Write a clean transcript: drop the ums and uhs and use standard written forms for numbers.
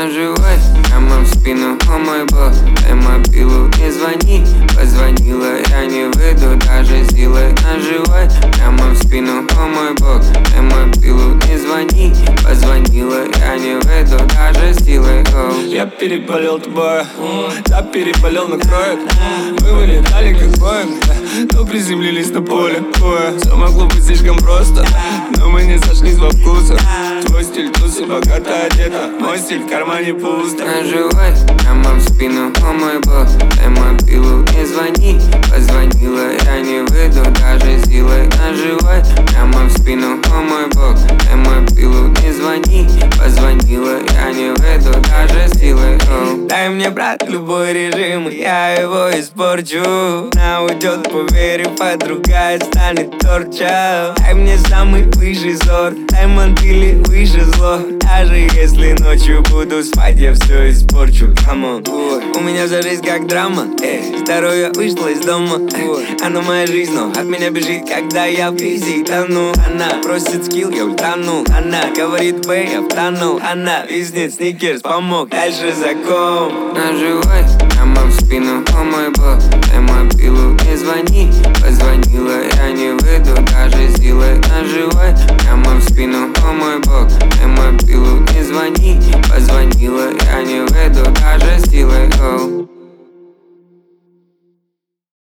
Наживай прямо в спину, о мой бог. Дай мобилу, не звони. Позвонила, я не выйду даже силой. Наживай прямо в спину, о мой бог. Дай мобилу, не звони. Позвонила, я не выйду даже силой. Я переболел тобой, да переболел на кроек. Мы вылетали как Боинг, но приземлились на поле. Все могло быть слишком просто, но мы не сошлись во вкусах. Твой стиль тусы, богато одета, мой стиль в кармане пусто. Наживай прямо в спину, о мой бог. Дай мобилу, не звони. Позвонила, я не выйду даже силой. Наживай прямо в спину, о мой бог. Дай мобилу, не звони. Позвонила, я не выйду даже силой. Дай мне, брат, любой режим, и я его испорчу. Она уйдет, поверив, а другая станет торча. Дай мне самый высший сорт, дай мантили выше зло. Даже если ночью буду спать, я все испорчу. Come on. У меня вся жизнь как драма, здоровье вышло из дома. Она моя жизнь, но от меня бежит, когда я в кризе тону. Она просит скилл, я ультану. Она говорит, бэй, я втонул. Она виснет, сникерс помог, дальше закон. Наживай прямо в спину, о мой бог. Дай мобилу, не звони. Позвонила,